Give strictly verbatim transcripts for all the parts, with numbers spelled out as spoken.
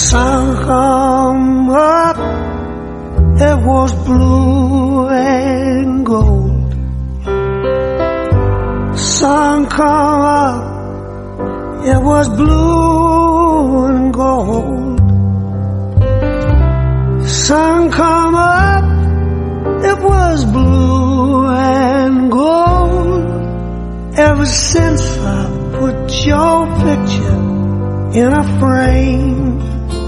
sun come up, it was blue and gold. Sun come up, it was blue and gold. Sun come up, it was blue and gold. Ever since I put your picture in a frame,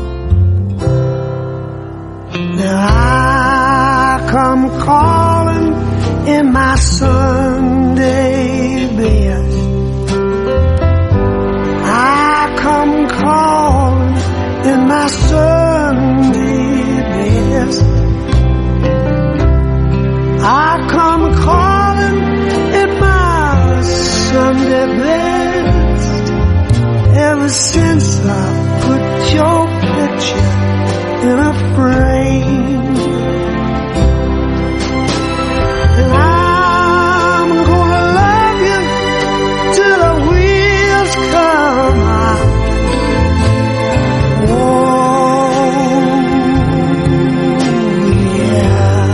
now I come calling in my Sunday best. I come calling in my Sunday best. I come calling in my Sunday best. Ever since I put your picture in a frame, and I'm gonna love you till the wheels come out. Oh yeah,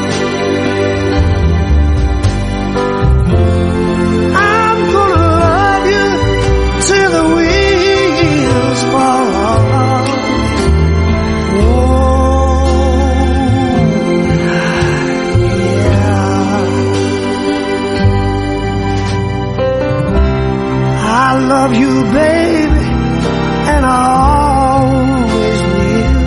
I'm gonna love you till the wheels fall off. I love you, baby, and I always will.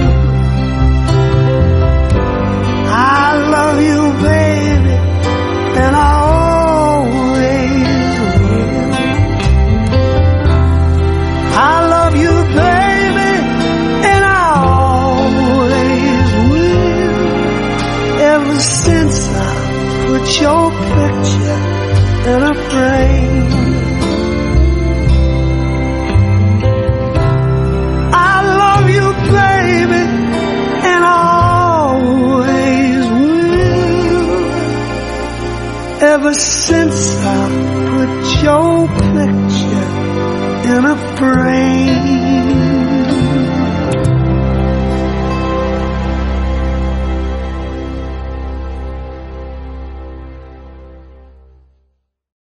I love you, baby, and I always will. I love you, baby, and I always will. Ever since I put your picture in a frame, baby, and I always will. Ever since I put your picture in a frame.